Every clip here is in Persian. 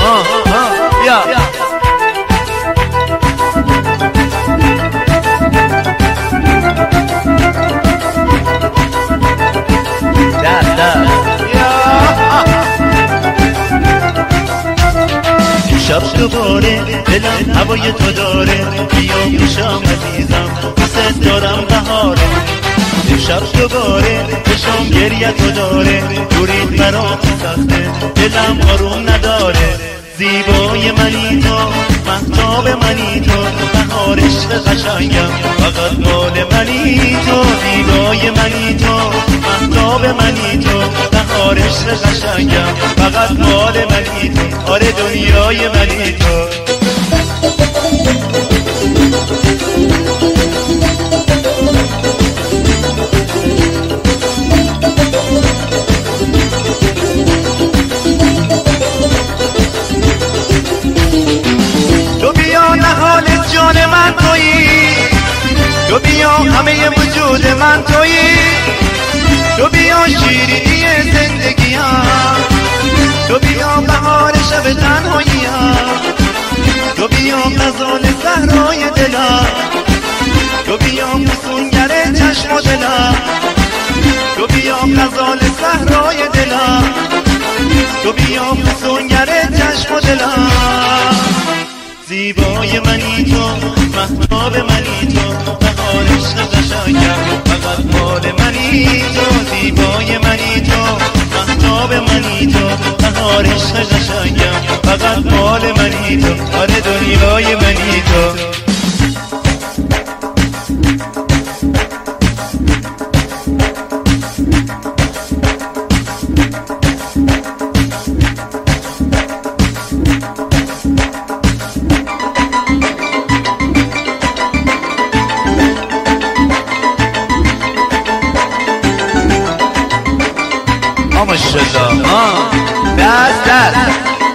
بیا شب دوباره دلم هوای تو داره، بیا پیشم عزیزم دوست دارم بهاره. شب دوباره چشم گریه تو داره، دوریت برام سخته دلم آروم نداره. زیبای منی تو، مهتاب منی تو، بهار عشق قشنگم فقط مال منی تو. زیبای منی تو، مهتاب منی تو، بهار عشق قشنگم فقط مال منی تو. آره دنیای منی تو. جان من تویی، تو بیا همه وجود من تویی، تو بیا شیرینی زندگیم، تو بیا بهار شب تنهاییم، تو بیا غزال صحرای دلم، تو بیا فسونگر چشم و دلم، تو بیا غزال صحرای دلم، تو بیا فسونگر چشم و دلم. زیبای منی تو، مهتاب منی تو، بهار عشق قشنگم فقط مال منی تو. زیبای منی تو، مهتاب منی تو، بهار عشق قشنگم فقط مال منی تو. آره دنیای منی تو. ماشاءالله دست دست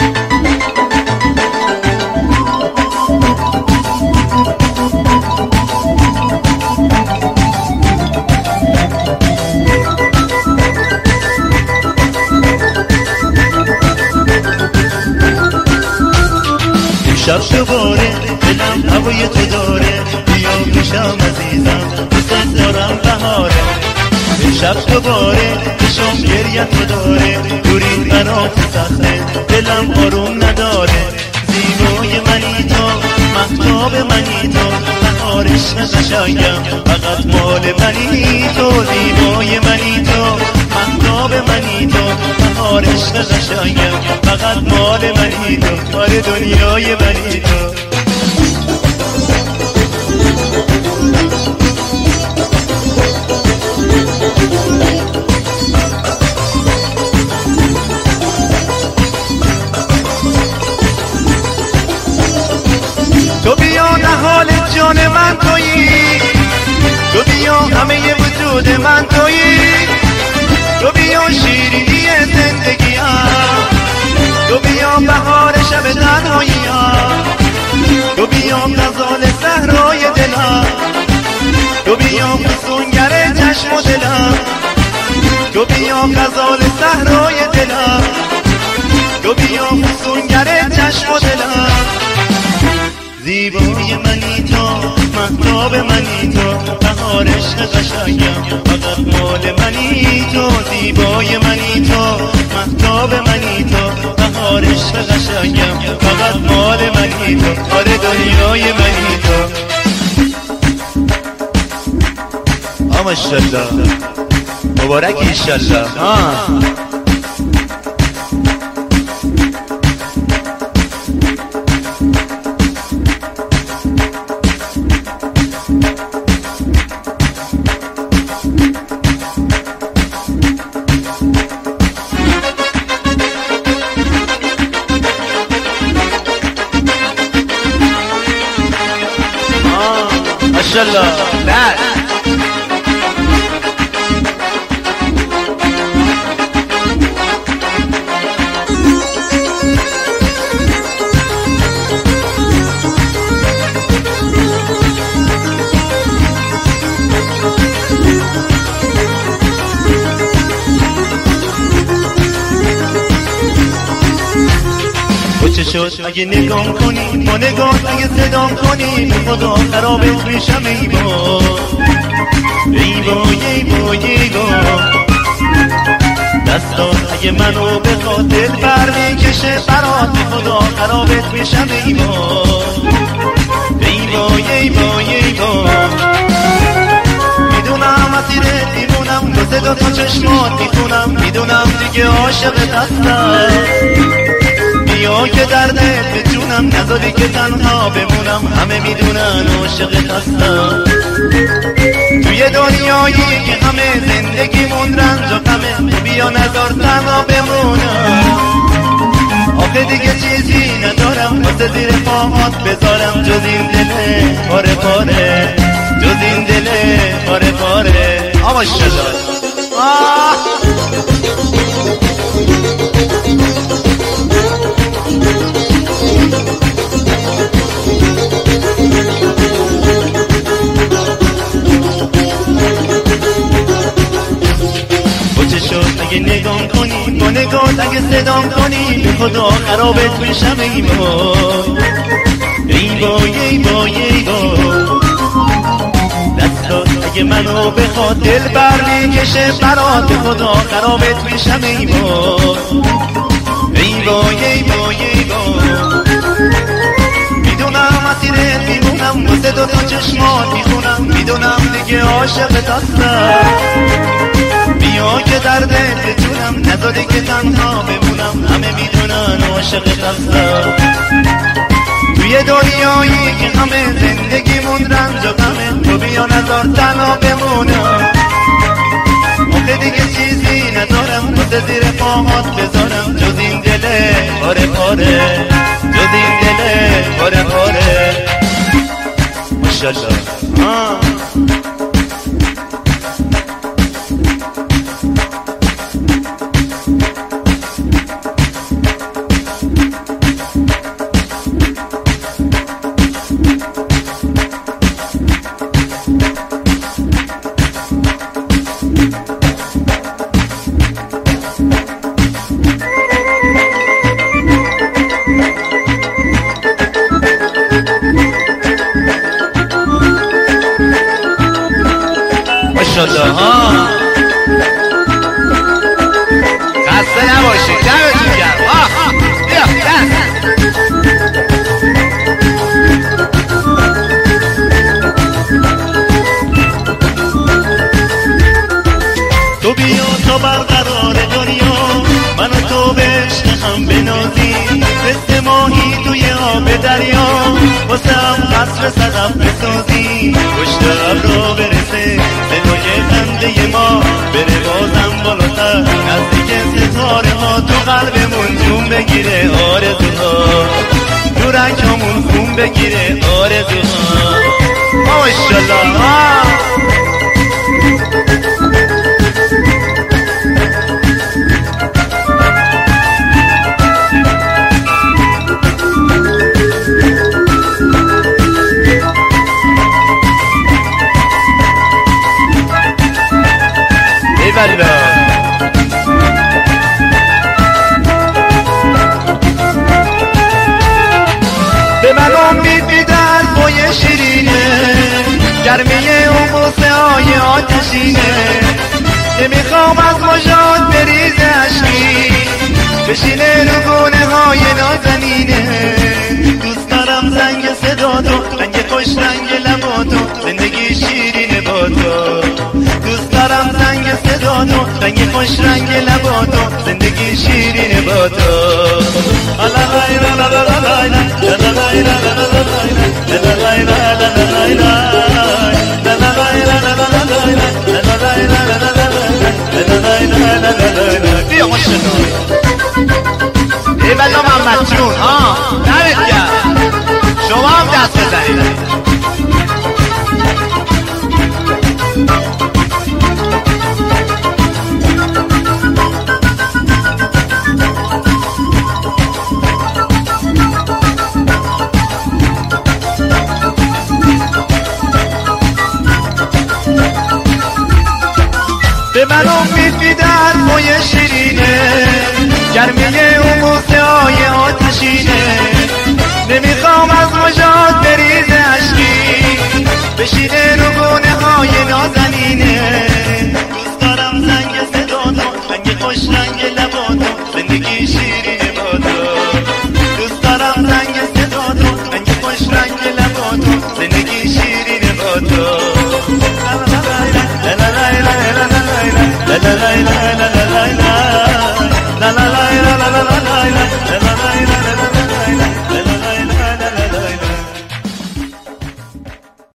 شب دوباره دلم هوای تو داره، بیا پیشم عزیزم دوست دارم بهاره. شب دوباره چشم گریه تو داره، دوریت برام سخته دلم آروم نداره. زیبای منی تو، مهتاب منی تو، بهار عشق قشنگم فقط مال منی تو. زیبای منی تو، مهتاب منی تو، بهار عشق قشنگم فقط مال منی تو. آره دنیای منی تو. تو بیا نهال جان من تویی، تو بیا همه وجود من تویی، تو بیا شیرینی زندگیم، تو بیا بهار شب تنهاییم، تو بیا غزال صحرای دلم، تو بیا فسونگر چشم و دلم، تو بیا غزال صحرای دلم، تو بیا فسونگر چشم و دلم. زیبای منی تو، مهتاب منی تو، بهار عشق قشنگم فقط مال منی تو. زیبای منی تو، مهتاب منی تو، بهار عشق قشنگم فقط مال منی تو. آره دنیای منی تو. ماشاءالله مبارک انشالله. ماشاءالله نه چه شد اگه نگام کنی با نگاه اگه صدام کنی به خدا خرابت میشم ای با ای با ای با ای با دستات اگه منو بخواد دل بر میکشه برات به خدا خرابت میشم ای با ای با ای با ای با میدونم مسیرت میمونم واسه دوتا چشمات میخونم میدونم دیگه عاشقت هستم بیا که دردت به جونم نذاری که تنها بمونم همه میدونن عاشقت هستم توی دنیایی که همه زندگیمون رنج و غمه بیا نذار تنها بمونم آخه دیگه چیزی ندارم واسه زیر پاهات بذارم جز این دله پاره پاره جز این دله پاره پاره ماشاءالله اگه نگام کنی با نگاه اگه صدام کنی به خدا خرابت میشم ای با ای با ای با ای با دستات اگه منو بخواد دل بر میکشه برات به خدا خرابت میشم ای با ای با ای با ای با میدونم مسیرت میمونم واسه دوتا چشمات میخونم میدونم دیگه عاشقت هستم بیا که دردت به جونم نذاری که تنها بمونم همه میدونن عاشقت هستم توی دنیایی که همه زندگیمون رنج و غمه تو بیا نذار تنها بمونم آخه دیگه چیزی ندارم واسه زیر پاهات بذارم جز این دله پاره پاره جز این دله پاره پاره ماشاءالله ماشاءالله ها خسته نباشید دمتون گرم بیا تو بیا تا برقرار دنیا من و تو به عشق هم بنازی مثل ماهی توی آب دریا واسه هم قصر صدف بسازی پشت ابرا برسه صدای خنده ما بره بازم بالاتر نزدیک ستاره ها تو قلبمون جون بگیره آرزوها تو رنگامون خون بگیره آرزوها ماشاءالله به من امید میدن بوی شیرینه گرمی اون بوسه های آتشینه نمیخوام از مژات بریزه عشقی بشینه رو گونه های نازنینه دوست دارم زنگ صداتو رنگ خوش رنگ لباتو زندگی شیرینه با تو دوست دارم زنگ صداتو رنگ خوش رنگ لباتو زندگی شیرینه با تو بیا ماشاءالله ای بلا محمد جون دمت گرم شما هم دست بزنید به من امید میدن بوی شیرینه گرمی اون بوسه های آتشینه خوش